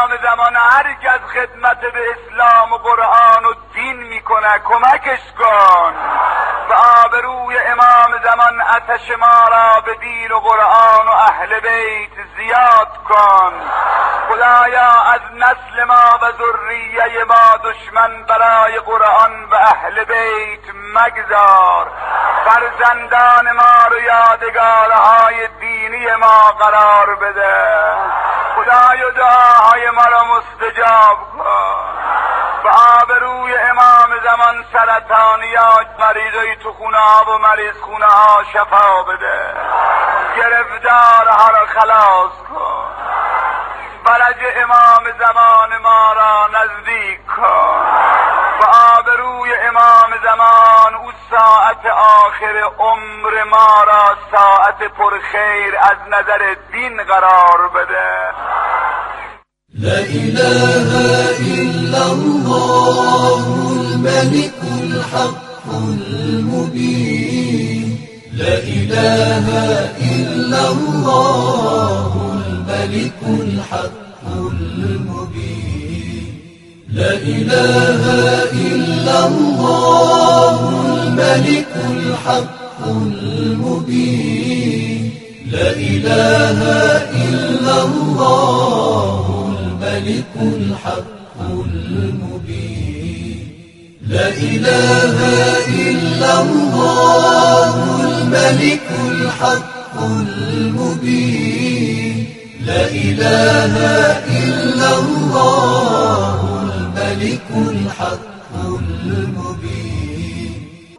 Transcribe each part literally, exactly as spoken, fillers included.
امام زمان هر کی از خدمت به اسلام و قرآن و دین میکنه کمکش کن. به آبروی امام زمان آتش ما را به دین و قرآن و اهل بیت زیاد کن. خدایا از نسل ما و ذریه ما دشمن برای قرآن و اهل بیت مگذار. فرزندان ما رو یادگارهای دینی ما قرار بده. خدای دعاهای ما را مستجاب کن. به آبروی امام زمان سرطانیات مریضای تو خونه ها و مریض خونه ها شفا بده. گرفتارها را خلاص کن. فرج امام زمان ما را نزدیک کن. به آبروی امام زمان او ساعت آخر عمر ما را ساعت پرخیر از نظر دین قرار بده. لا إله إلا الله الملك الحق المبين. لا إله إلا الله الملك الحق المبين. لا إله إلا الله الملك الحق المبين. لا إله إلا الله الملك الحق المبين. لا إله إلا الله الملك الحق المبين. لا إله إلا الله الملك الحق المبين.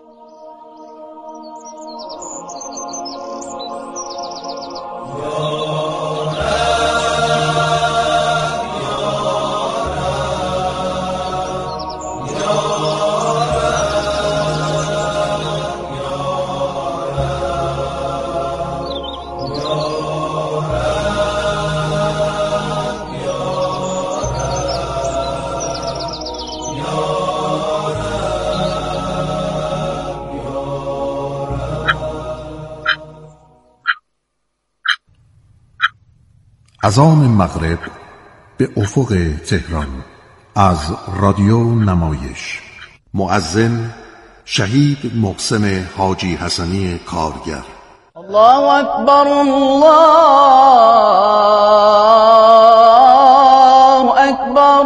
اذان مغرب به افق تهران از رادیو نمایش. مؤذن شهید محسن حاجی حسنی کارگر. الله اکبر الله اکبر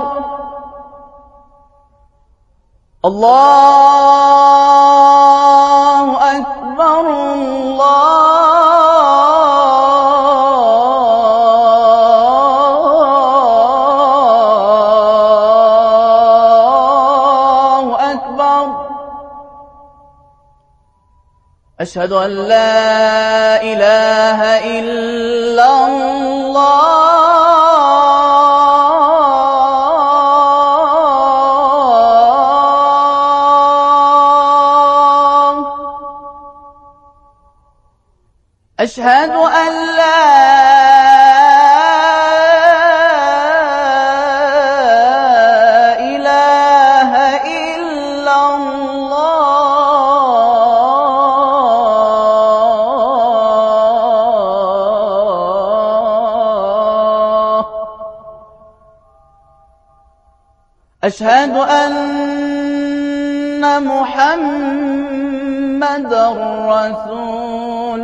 الله اکبر الله أشهد أن لا إله إلا الله. أشهد أن لا أشهد أن محمدًا رسول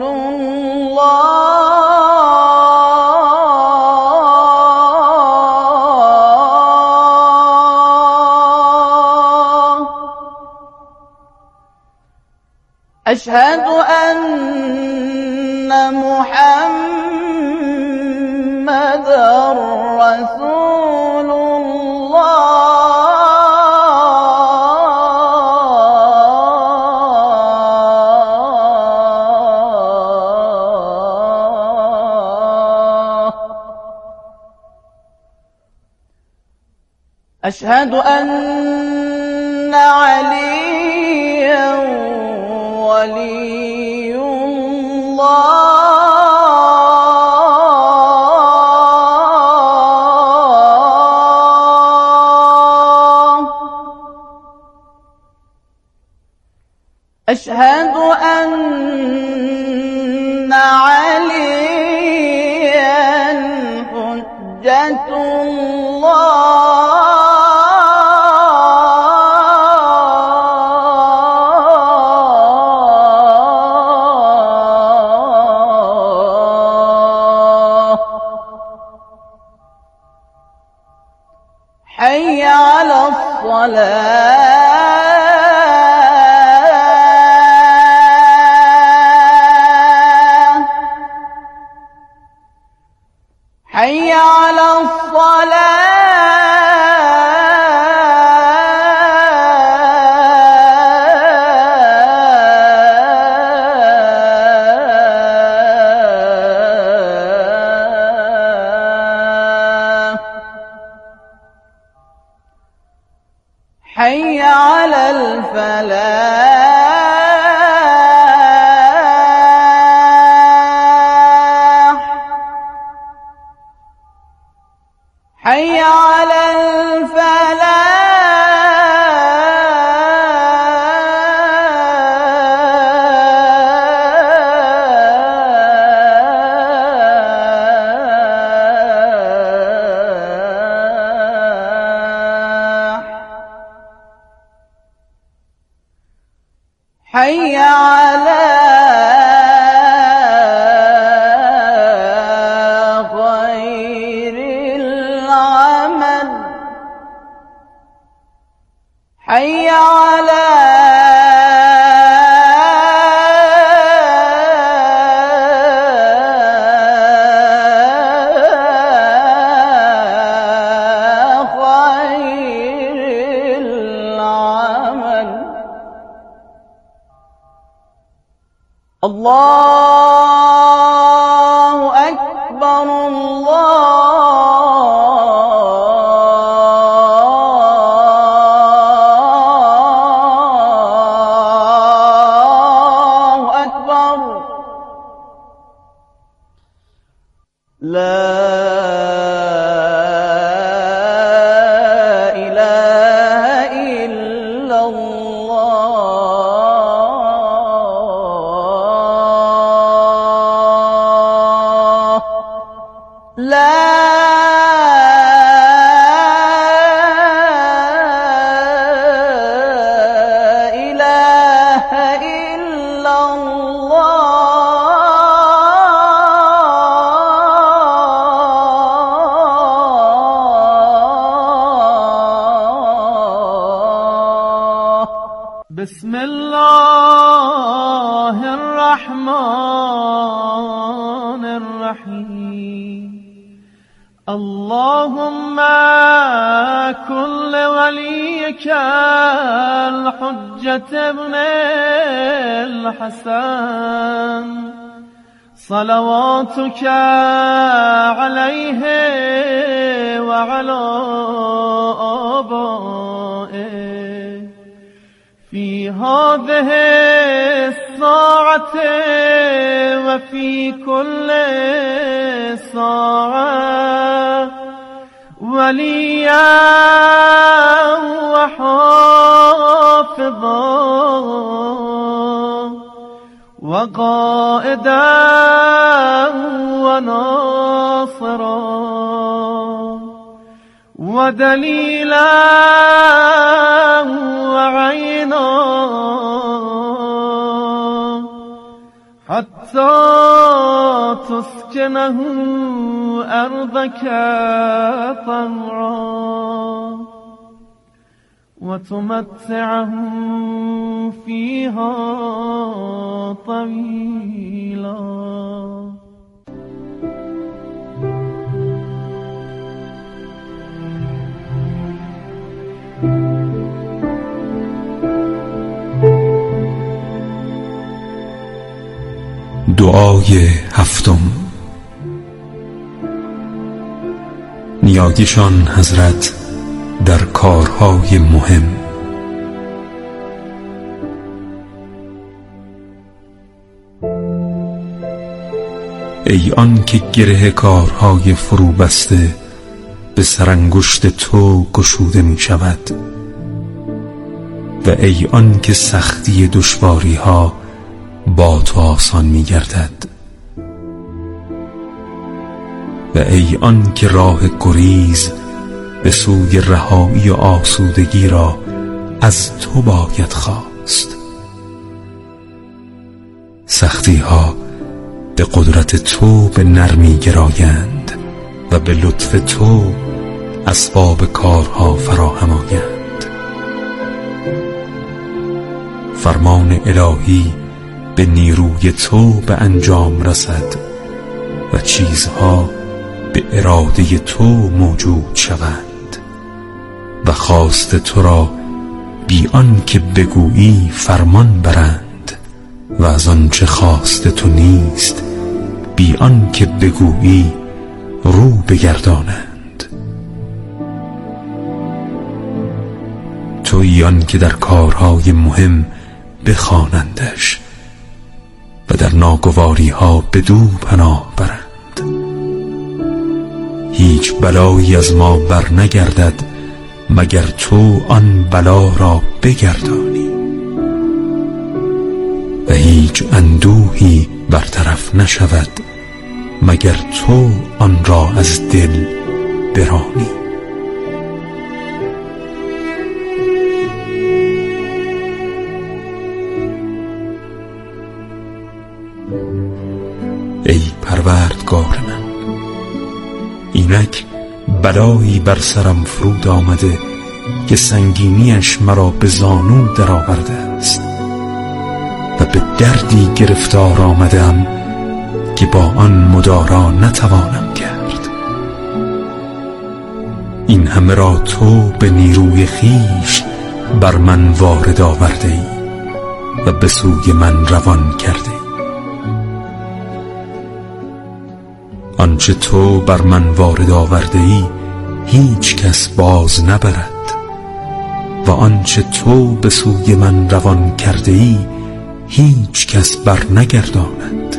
الله. أشهد أن محمدًا رسول الله. أشهد أن عليا ولي الله. أشهد أن عليا حجة الله حي على الصلاة حي على الصلاة حي على الفلاح حي على الفلاح حي على خير العمل حي على خير العمل الله أكبر الله أكبر لا إله إلا الله لا إله إلا الله بسم الله الرحمن الرحيم اللهم كن لوليك الحجة ابن الحسن صلواتك عليه وعلى آبائه في هذه الساعة وفي كل ساعة وليا وحافظا وقائدا وناصرا ودليلا وعينا حتى تسكنه أرضك طوعا وتمتعه فيها طويلا دعای هفتم. نیایشان حضرت در کارهای مهم. ای آن که گره کارهای فرو بسته به سرانگشت تو گشوده می شود و ای آن که سختی دشواری ها با تو آسان می گردد. و ای آن که راه گریز به سوی رهایی و آسودگی را از تو باید خواست. سختی ها به قدرت تو به نرمی گرایند و به لطف تو اسباب کارها فراهم آیند. فرمان الهی به نیروی تو به انجام رسد و چیزها به اراده تو موجود شوند و خواست تو را بی آن که بگویی فرمان برند و از آنچه خواست تو نیست بی آن که بگویی رو بگردانند. تویی آن که در کارهای مهم بخوانندش و در ناگواری ها بدو پناه برند. هیچ بلایی از ما بر نگردد مگر تو آن بلا را بگردانی و هیچ اندوهی برطرف نشود مگر تو آن را از دل برانی. ای پروردگار من، اینک بلایی بر سرم فرود آمده که سنگینیش مرا به زانو در آورده است و به دردی گرفتار آمدم که با آن مدارا نتوانم کرد. این همه را تو به نیروی خیش بر من وارد آورده ای و به سوی من روان کرده ای. آنچه تو بر من وارد آورده ای هیچ کس باز نبرد و آنچه تو به سوی من روان کرده ای هیچ کس بر نگرداند.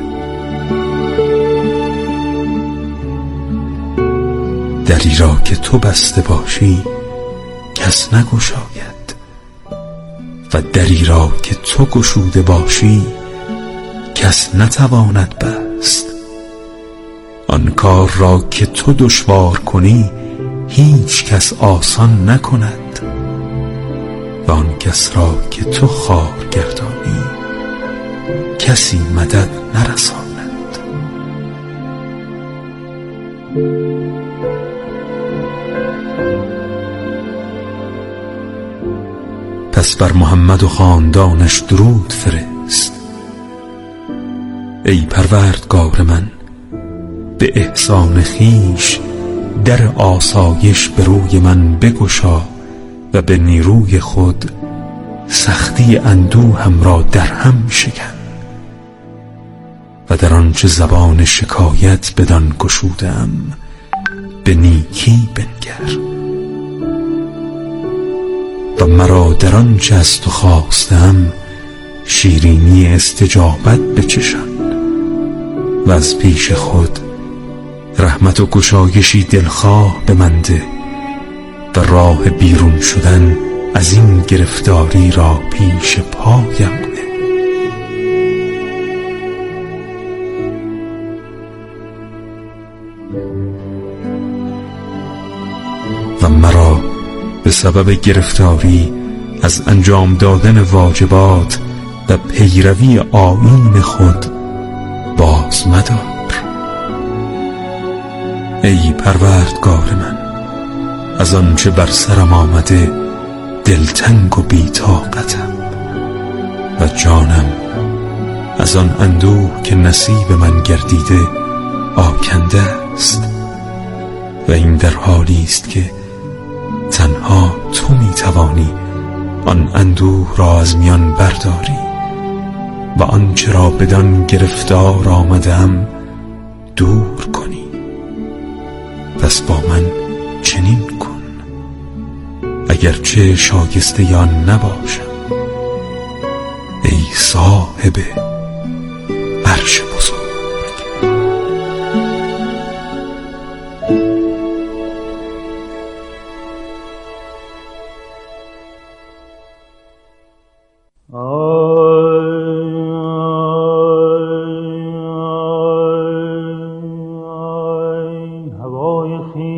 دری را که تو بسته باشی کس نگشاید و دری را که تو گشوده باشی کس نتواند بست. آن کار را که تو دشوار کنی هیچ کس آسان نکند و آن کس را که تو خوار گردانی کسی مدد نرساند. پس بر محمد و خاندانش درود فرست. ای پروردگار من، به احسان خیش در آسایش به روی من بگشا و به نیروی خود سختی اندوهم را در هم شکن و در آنچه زبان شکایت بدان گشودم به نیکی بنگر و مرا در آنچه از تو خواستم شیرینی استجابت بچشان و از پیش خود رحمت و گشایشی دلخواه به من ده و راه بیرون شدن از این گرفتاری را پیش پایم نه. و مرا به سبب گرفتاری از انجام دادن واجبات و پیروی آیین خود باز مدار. ای پروردگار من، از آنچه بر سرم آمده دلتنگ و بی‌طاقتم و جانم از آن اندوه که نصیب من گردیده آکنده است و این در حالی است که تنها تو می توانی آن اندوه را از میان برداری و آنچه را بدان گرفتار آمدم دور کنی. پس با من چنین کن اگرچه شایسته یا نباشم ای صاحب عرش بزرگ.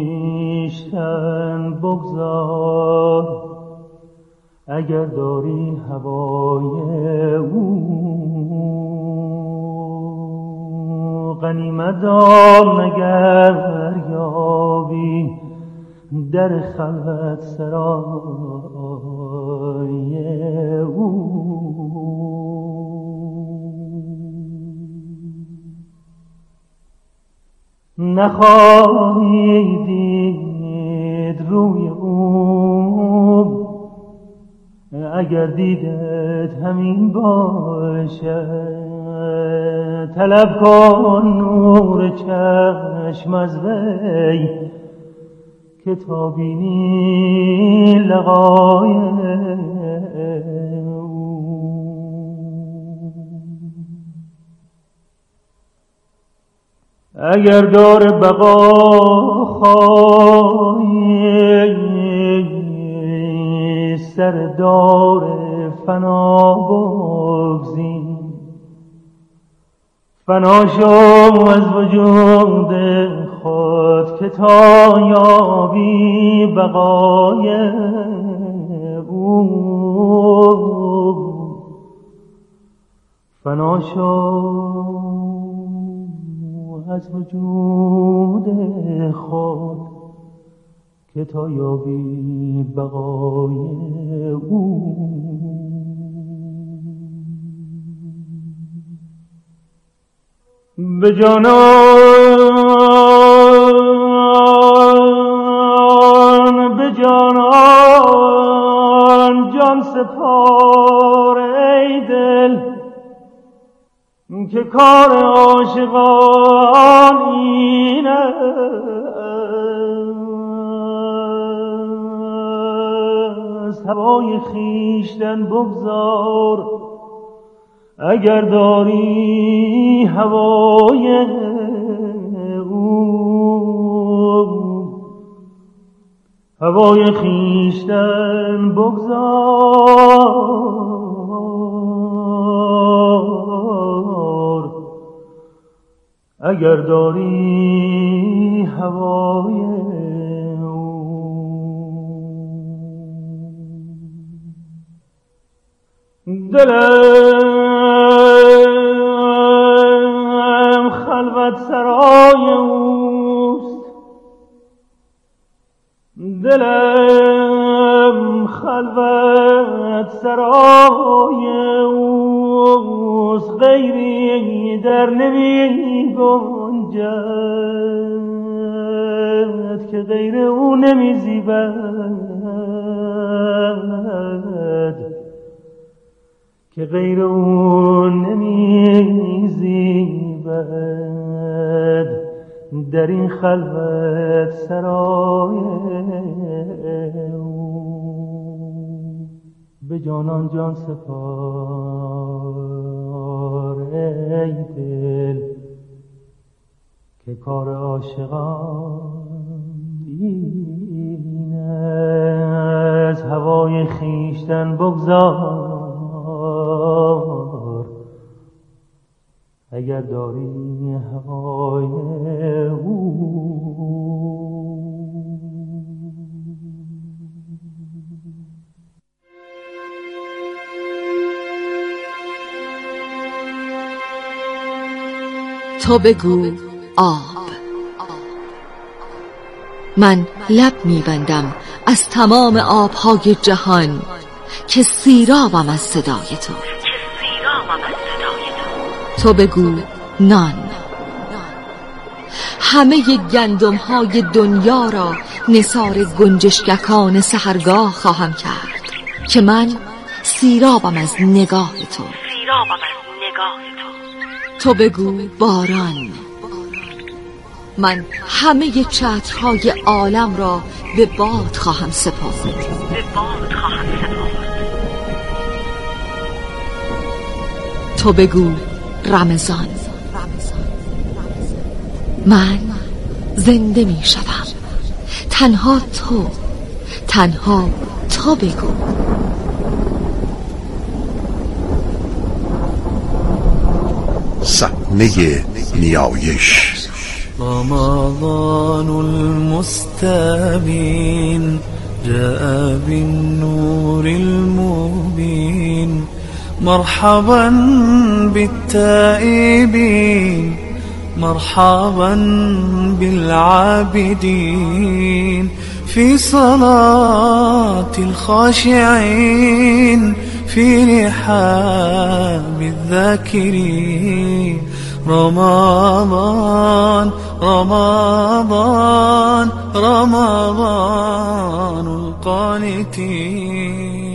خیشتن بگذار اگر داری هوای او، غنیمت دار مگر یابی در خلوت سرای او. نخواهی دید روی او اگر دیدت همین باشد، طلب کن نور چشم از وی که تا بینی لقای او. اگر دار بقا خواهی سر دار فنا بگزین، فنا شو از وجود خود که تا یابی بقای او. فنا شو از وجود خود که تا یابی بقای او. به جانان به جانان جان سپار ای دل که کار عاشقان این است. هوای خویشتن بگذار اگر داری هوای او، هوای خویشتن بگذار اگر داری هوای او. دلم خلوت سرای اوست، دلم خلوت سرای اوست، غیری در نمی گنجد که غیر او نمی زیبد، که غیر او نمی زیبد در این خلوت سرای او. به جانان جان سپار ای دل که کار عاشقان این است. هوای خویشتن بگذار اگر داری هوای او. تو بگو آب. من لب میبندم از تمام آبهای جهان که سیرابم از صدای تو. تو بگو نان. همه گندم های دنیا را نثار گنجشککان سحرگاه خواهم کرد که من سیرابم از نگاه تو. تو بگو باران. من همه چترهای عالم را به باد خواهم سپرد. تو بگو رمضان. من زنده می شدم. تنها تو، تنها تو بگو. صحنه نیایش. رمضان المستبين جاء بالنور المبين مرحبا بالتائبين مرحبا بالعابدين في صلاة الخاشعين في رحاب الذاكرين رمضان رمضان رمضان القانتين.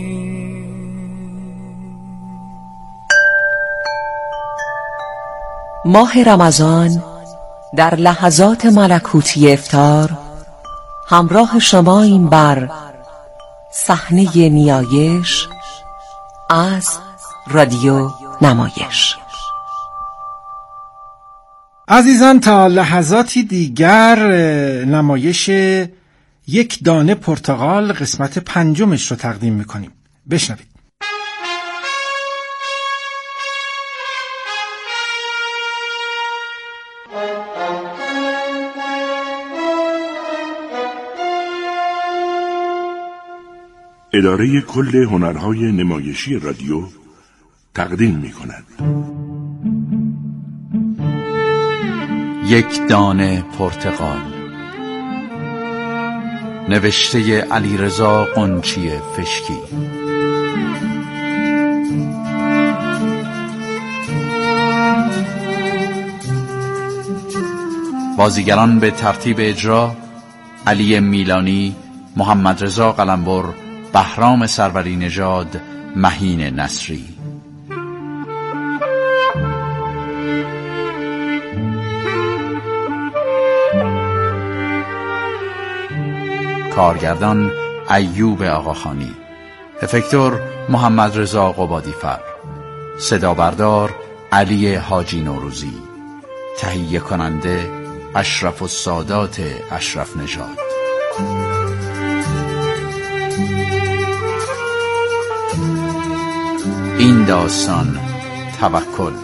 ماه رمضان در لحظات ملکوتی افطار همراه شماییم بر صحنه نیایش از رادیو نمایش. عزیزان تا لحظاتی دیگر نمایش یک دانه پرتقال قسمت پنجمش رو تقدیم میکنیم. بشنوید. اداره کل هنرهای نمایشی رادیو تقدیم میکند یک دانه پرتقال، نوشته علیرضا قنچی فشکی. بازیگران به ترتیب اجرا: علی میلانی، محمد رضا قلمبر، بهرام سروری نژاد، مهین نصری. کارگردان ایوب آقاخانی، افکتور محمد رضا قبادیفر، صدا بردار علی حاجی نوروزی، تهیه کننده اشرف السادات اشرف نژاد. این داستان توکل.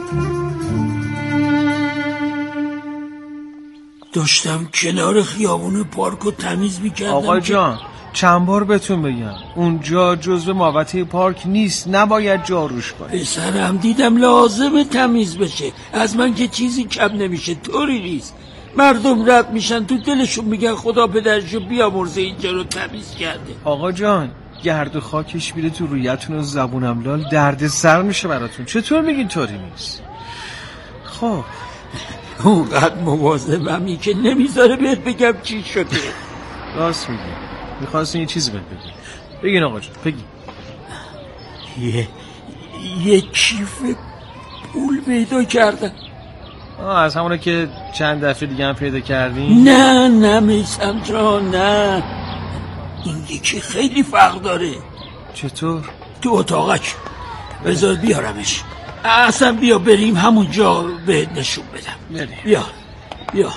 داشتم کنار خیابون پارکو تمیز میکردم. آقا جان چند بار بهتون بگم اونجا جزو محوطه پارک نیست، نباید جاروش کنی. پسرم دیدم لازمه تمیز بشه، از من که چیزی کم نمیشه. طوری نیست، مردم رد میشن تو دلشون میگن خدا پدرشو بیامرزه اینجا رو تمیز کرده. آقا جان گرد و خاکش میره تو رویتون و زبونم لال درد سر میشه براتون. چطور میگین طوری نیست؟ خب اونقدر مواظبمی که نمیذاره بهت بگم چی شده. راست میگی، میخواستین یه چیزی بهت بگم. بگین آقا جان بگین. یه یه کیف پول پیدا کردم. آه از همونه که چند دفعه دیگه هم پیدا کردین؟ نه نه میسم جان نه، این یکی خیلی فرق داره. چطور؟ تو اتاقک، بذار بیارمش. اصلا بیا بریم همونجا بهت نشون بدم. بریم. بیا بیا.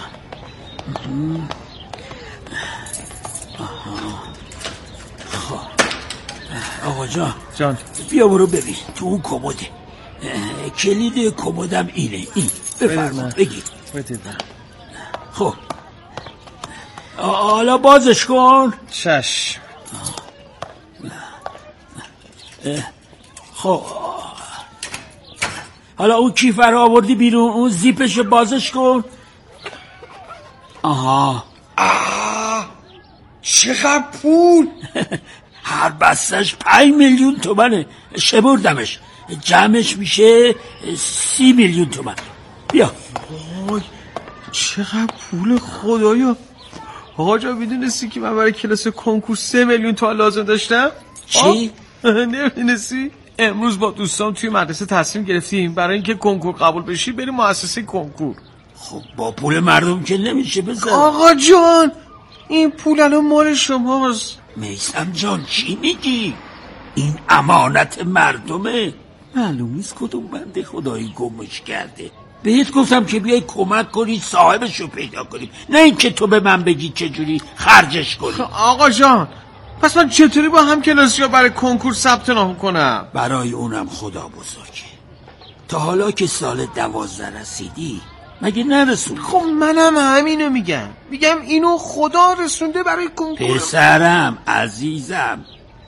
خب آقا جان جان بیا برو ببین تو اون کموده. کلید کمودم اینه. این بفرما بگیر. خب حالا بازش کن. چشم. خب حالا اون کیفر رو آوردی بیرون، اون زیپشو بازش کن. آها آه چقدر پول. هر بستش پنج میلیون تومنه. شبردمش، جمعش میشه سی میلیون تومن. بیا. وای چقدر پول خدایا. آقا جا میدونستی که من برای کلاس کنکور سه میلیون تومن لازم داشتم؟ چی؟ نمیدونستی؟ امروز با دوستان توی مدرسه تصمیم گرفتیم برای اینکه کنکور قبول بشی بریم مؤسسه کنکور. خب با پول مردم که نمیشه بزن. آقا جان این پول الان مال شماست. میثم جان چی میگی؟ این امانت مردمه. معلوم نیست کدوم بنده خدایی گمش کرده. بهت گفتم که بیای کمک کنی صاحبشو پیدا کنیم، نه اینکه تو به من بگی چجوری خرجش کنی. آقا جان پس من چطوری با هم کلاسی‌ها برای کنکور ثبت نام کنم؟ برای اونم خدا بزرگه. تا حالا که سال دوازده رسیدی مگه نرسون؟ خب منم همینو میگم میگم اینو خدا رسونده برای کنکور. پسرم عزیزم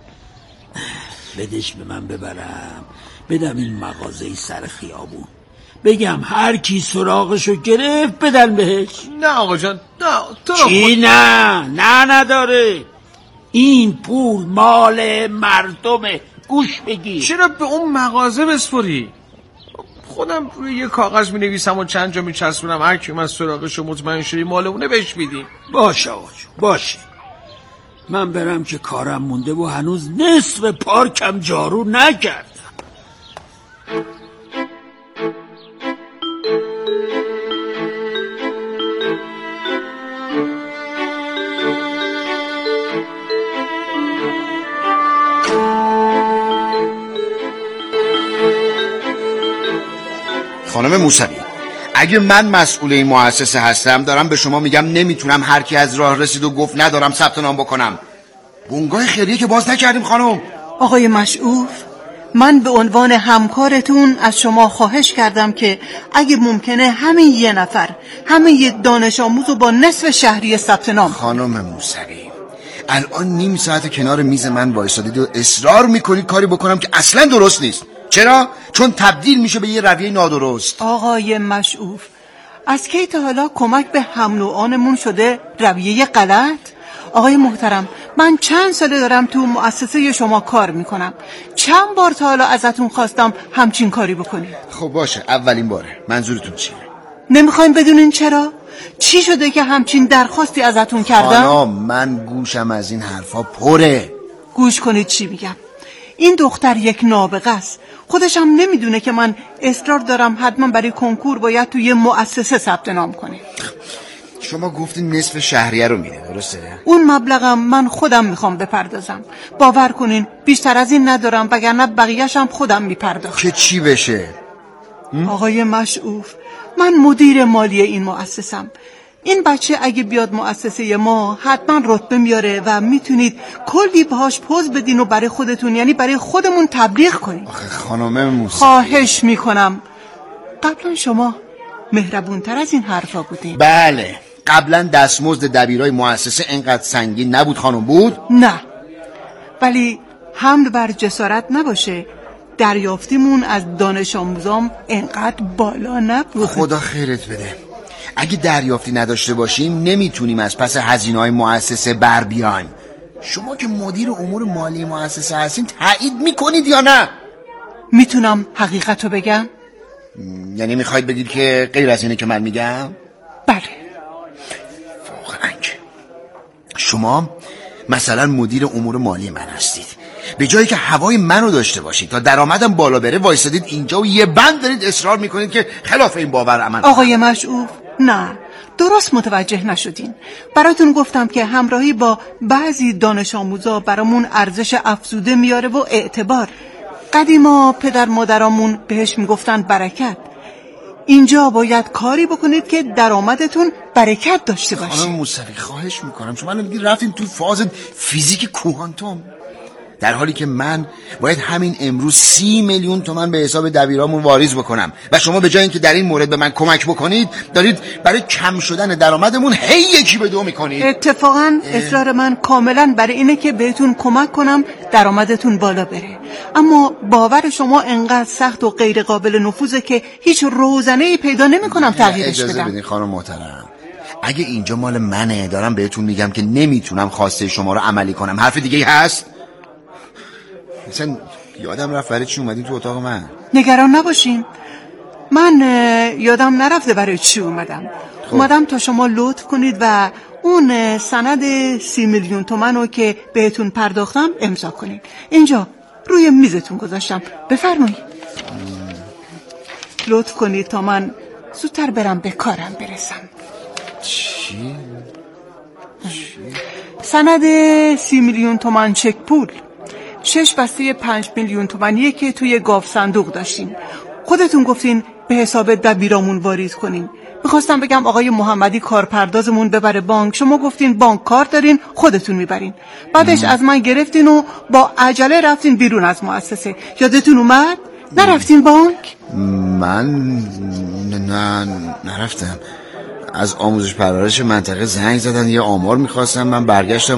بدش به من ببرم بدم این مغازه سر خیابون بگم هر کی سراغشو گرفت بدن بهش. نه آقا جان نه تو چی نه نه نداره این پول مال مردمه گوش بگیر. چرا به اون مغازه بسپری؟ خودم روی یه کاغذ می نویسم و چند جا می چسبونم هر کی من سراغشو مطمئن شدی مال اونه بهش میدیم. باشه آقا باشه من برم که کارم مونده و هنوز نصف پارکم جارو نکردم. خانم موسوی اگه من مسئول این مؤسسه هستم دارم به شما میگم نمیتونم هر کی از راه رسید و گفت ندارم ثبت نام بکنم. بنگاه خیریه که باز نکردیم خانم. آقای مشعوف من به عنوان همکارتون از شما خواهش کردم که اگه ممکنه همین یه نفر همین یه دانش آموزو با نصف شهریه ثبت نام. خانم موسوی الان نیم ساعت کنار میز من وایسادید و اصرار میکنید کاری بکنم که اصلا درست نیست. چرا؟ چون تبدیل میشه به یه رویه نادرست. آقای مشعوف از کی تا حالا کمک به هم نوعانمون شده رویه غلط؟ آقای محترم من چند ساله دارم تو مؤسسه شما کار میکنم چند بار تا حالا ازتون خواستم همچین کاری بکنید. خب باشه اولین باره. منظورتون چیه؟ نمیخواین بدونین چرا؟ چی شده که همچین درخواستی ازتون کردم؟ خانم من گوشم از این حرفا پره. گوش کنید چی میگم. این دختر یک نابغه است خودش هم نمیدونه که من اصرار دارم حتما برای کنکور باید توی مؤسسه ثبت نام کنه. شما گفتین نصف شهریه رو میده درسته؟ اون مبلغم من خودم میخوام بپردازم. باور کنین بیشتر از این ندارم وگرنه بقیه‌ش هم خودم میپردازم. که چی بشه؟ آقای مشعوف من مدیر مالی این مؤسسم. این بچه اگه بیاد مؤسسه ما حتما رتبه میاره و میتونید کلی باهاش پوز بدین و برای خودتون یعنی برای خودمون تبلیغ کنید. آخه خانم موسوی خواهش میکنم قبلا شما مهربونتر از این حرفا بودین. بله قبلا دستمزد دبیرای مؤسسه اینقدر سنگین نبود خانم بود؟ نه ولی حمل بر جسارت نباشه دریافتیمون از دانش آموزام اینقدر بالا نبود. خدا خیرت بده. اگه دریافتی نداشته باشیم نمیتونیم از پس هزینه‌های مؤسسه بر بیایم. شما که مدیر امور مالی مؤسسه هستین تایید میکنید یا نه؟ میتونم حقیقتو بگم؟ یعنی میخواید بگید که غیر از اینه که من میگم؟ بله. واقعا که شما مثلا مدیر امور مالی من هستید به جایی که هوای منو داشته باشید تا درآمدم بالا بره وایسادید اینجا و یه بند دارید اصرار میکنید که خلاف این باور عمل. آقای مشعوف نه درست متوجه نشدین. براتون گفتم که همراهی با بعضی دانش آموزا برامون ارزش افزوده میاره و اعتبار. قدیما پدر مادرامون بهش میگفتن برکت. اینجا باید کاری بکنید که درآمدتون برکت داشته باشه. خانم موسوی خواهش میکنم شما الان دیگه رفتین تو فاز فیزیک کوانتوم در حالی که من باید همین امروز سی میلیون تومن به حساب دبیرامون واریز بکنم و شما به جای اینکه در این مورد به من کمک بکنید دارید برای کم شدن درآمدمون هی یکی به دو میکنید. اتفاقا اصرار من کاملا برای اینه که بهتون کمک کنم درآمدتون بالا بره اما باور شما انقدر سخت و غیر قابل نفوذه که هیچ روزنه‌ای پیدا نمیکنم تغییرش بدم. اجازه بدین خانم محترم اگه اینجا مال منه دارم بهتون میگم که نمیتونم خواسته شما رو عملی کنم. حرف دیگه هست؟ مثلا یادم رفت برای چی اومدین تو اتاق من؟ نگران نباشین من یادم نرفته برای چی اومدم. خب. اومدم تا شما لطف کنید و اون سند سی میلیون تومن رو که بهتون پرداختم امضا کنید. اینجا روی میزتون گذاشتم بفرمایید. لطف کنید تا من زودتر برم به کارم برسم. چی؟ چی؟ سند سی میلیون تومن چک پول شش بسته پنج میلیون تومنیه که توی گاف صندوق داشتین. خودتون گفتین به حساب دبیرامون واریز کنین. میخواستم بگم آقای محمدی کارپردازمون ببره بانک. شما گفتین بانک کار دارین خودتون میبرین. بعدش از من گرفتین و با عجله رفتین بیرون از مؤسسه. یادتون اومد؟ نرفتین بانک؟ من نه نرفتم. از آموزش پرورش منطقه زنگ زدن، یه آمار میخواستم، من برگشتم